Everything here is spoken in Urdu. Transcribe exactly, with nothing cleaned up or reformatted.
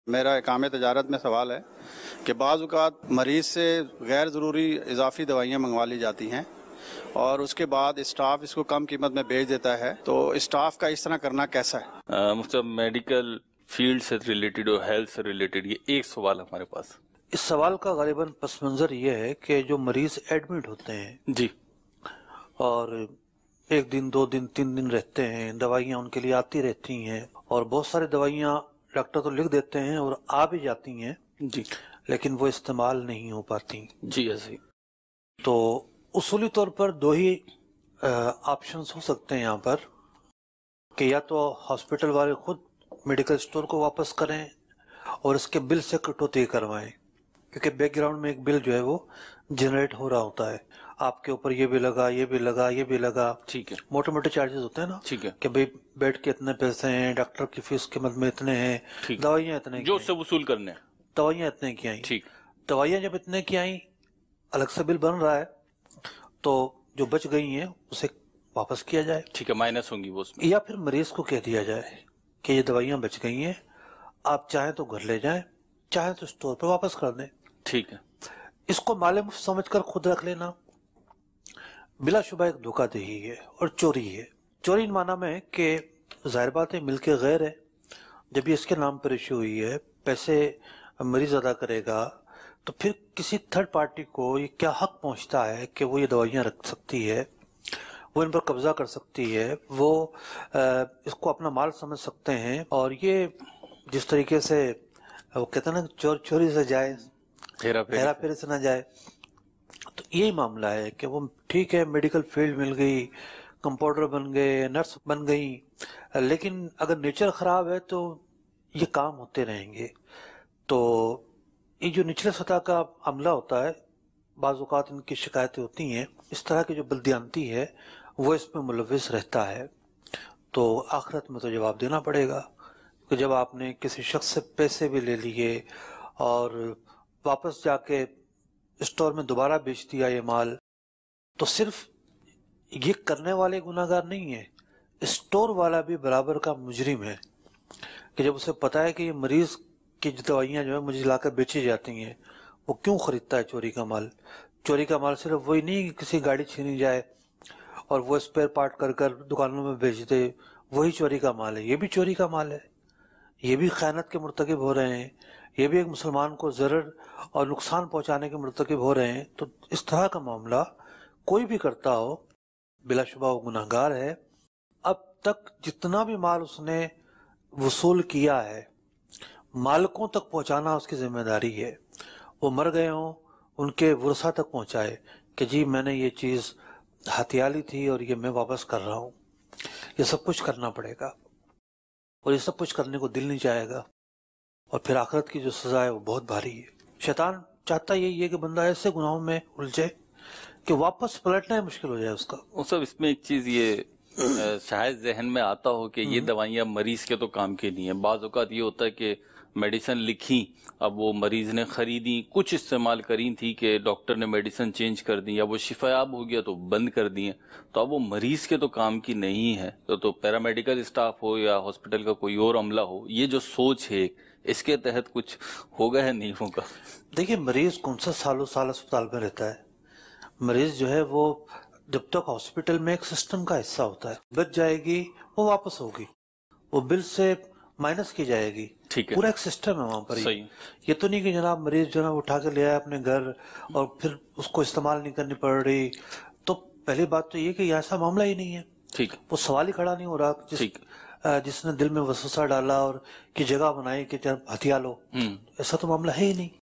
میرا اقام تجارت میں سوال ہے کہ بعض اوقات مریض سے غیر ضروری اضافی دوائیاں منگوا لی جاتی ہیں اور اس کے بعد اسٹاف اس کو کم قیمت میں بیچ دیتا ہے، تو اسٹاف کا اس طرح کرنا کیسا ہے؟ مطلب میڈیکل فیلڈ سے ریلیٹڈ اور ہیلتھ سے ریلیٹڈ یہ ایک سوال ہمارے پاس. اس سوال کا غالباً پس منظر یہ ہے کہ جو مریض ایڈمٹ ہوتے ہیں جی اور ایک دن دو دن تین دن رہتے ہیں، دوائیاں ان کے لیے آتی رہتی ہیں اور بہت ساری دوائیاں ڈاکٹر تو لکھ دیتے ہیں اور آ بھی جاتی ہیں جی لیکن وہ استعمال نہیں ہو پاتی. جی ایسے تو اصولی طور پر دو ہی آپشنز ہو سکتے ہیں یہاں پر کہ یا تو ہاسپٹل والے خود میڈیکل اسٹور کو واپس کریں اور اس کے بل سے کٹوتی کروائیں، کیونکہ بیک گراؤنڈ میں ایک بل جو ہے وہ جنریٹ ہو رہا ہوتا ہے. آپ کے اوپر یہ بھی لگا یہ بھی لگا یہ بھی لگا، ٹھیک ہے، موٹے موٹے چارجز ہوتے ہیں نا، ٹھیک ہے کہ بھئی بیڈ کے اتنے پیسے ہیں، ڈاکٹر کی فیس قیمت میں اتنے ہیں، دوائیاں اتنے جو اس سے وصول کرنے ہیں، دوائیاں اتنے کی آئیں. ٹھیک، دوائیاں جب اتنے کی آئیں الگ سے بل بن رہا ہے تو جو بچ گئی ہیں اسے واپس کیا جائے. ٹھیک ہے، مائنس ہوں گی وہ اس میں. یا پھر مریض کو کہہ دیا جائے کہ یہ دوائیاں بچ گئی ہیں، آپ چاہیں تو گھر لے جائیں، چاہیں تو اسٹور پہ واپس کر دیں. ٹھیک ہے. اس کو مال مفت سمجھ کر خود رکھ لینا بلا شبہ ایک دھوکہ دہی ہے اور چوری ہے. چوری ان معنی میں کہ ظاہر بات ہے ملک غیر ہے، جب یہ اس کے نام پر ایشو ہوئی ہے، پیسے مریض ادا کرے گا تو پھر کسی تھرڈ پارٹی کو یہ کیا حق پہنچتا ہے کہ وہ یہ دوائیاں رکھ سکتی ہے، وہ ان پر قبضہ کر سکتی ہے، وہ اس کو اپنا مال سمجھ سکتے ہیں. اور یہ جس طریقے سے وہ کہتے ہیں نا چور چوری سے جائے ہیرا پھیری سے نہ جائے، تو یہی معاملہ ہے کہ وہ ٹھیک ہے میڈیکل فیلڈ مل گئی، کمپاؤنڈر بن گئے، نرس بن گئی، لیکن اگر نیچر خراب ہے تو یہ کام ہوتے رہیں گے. تو یہ جو نچلے سطح کا عملہ ہوتا ہے بعض اوقات ان کی شکایتیں ہوتی ہیں، اس طرح کی جو بلدیانتی ہے وہ اس میں ملوث رہتا ہے. تو آخرت میں تو جواب دینا پڑے گا کہ جب آپ نے کسی شخص سے پیسے بھی لے لیے اور واپس جا کے اسٹور میں دوبارہ بیچ دیا یہ مال، تو صرف یہ کرنے والے گناہ گار نہیں ہے، اسٹور والا بھی برابر کا مجرم ہے کہ جب اسے پتا ہے کہ یہ مریض کی دوائیاں جو ہے مجھے لا کر بیچی جاتی ہیں، وہ کیوں خریدتا ہے چوری کا مال؟ چوری کا مال صرف وہی نہیں کہ کسی گاڑی چھینی جائے اور وہ اسپیئر پارٹ کر کر دکانوں میں بیچ دے، وہی چوری کا مال ہے. یہ بھی چوری کا مال ہے، یہ بھی خیانت کے مرتکب ہو رہے ہیں، یہ بھی ایک مسلمان کو ضرر اور نقصان پہنچانے کے مرتکب ہو رہے ہیں. تو اس طرح کا معاملہ کوئی بھی کرتا ہو بلا شبہ وہ گناہ گار ہے. اب تک جتنا بھی مال اس نے وصول کیا ہے مالکوں تک پہنچانا اس کی ذمہ داری ہے. وہ مر گئے ہوں ان کے ورثہ تک پہنچائے کہ جی میں نے یہ چیز ہتھیالی تھی اور یہ میں واپس کر رہا ہوں. یہ سب کچھ کرنا پڑے گا اور یہ سب کچھ کرنے کو دل نہیں چاہے گا، اور پھر آخرت کی جو سزا ہے وہ بہت بھاری ہے. شیطان چاہتا یہی ہے کہ بندہ ایسے گناہوں میں الجھے کہ واپس پلٹنا ہی مشکل ہو جائے اس کا. سب اس میں ایک چیز یہ شاید ذہن میں آتا ہو کہ یہ دوائیاں مریض کے تو کام کے نہیں ہیں. بعض اوقات یہ ہوتا ہے کہ میڈیسن لکھی، اب وہ مریض نے خریدی، کچھ استعمال کری تھی کہ ڈاکٹر نے میڈیسن چینج کر دی یا وہ شفایاب ہو گیا تو بند کر دی ہیں، تو اب وہ مریض کے تو کام کی نہیں ہے. تو, تو پیرامیڈیکل اسٹاف ہو یا ہاسپٹل کا کوئی اور عملہ ہو، یہ جو سوچ ہے اس کے تحت کچھ ہوگا یا نہیں ہوگا؟ دیکھیے مریض کون سا سالوں سال اسپتال میں رہتا ہے. مریض جو ہے وہ جب تک ہاسپٹل میں ایک سسٹم کا حصہ ہوتا ہے، بچ جائے گی وہ واپس ہوگی، وہ بل سے مائنس کی جائے گی. ٹھیک ہے، پورا ایک سسٹم ہے وہاں پر. صحیح. یہ تو نہیں کہ جناب مریض جو ہے اٹھا کے لے آیا اپنے گھر اور پھر اس کو استعمال نہیں کرنی پڑ رہی. تو پہلی بات تو یہ کہ ایسا معاملہ ہی نہیں ہے. ٹھیک، وہ سوال ہی کھڑا نہیں ہو رہا جس جس نے دل میں وسوسہ ڈالا اور کی جگہ بنائی کہ ہتھیا لو، ایسا تو معاملہ ہے ہی نہیں.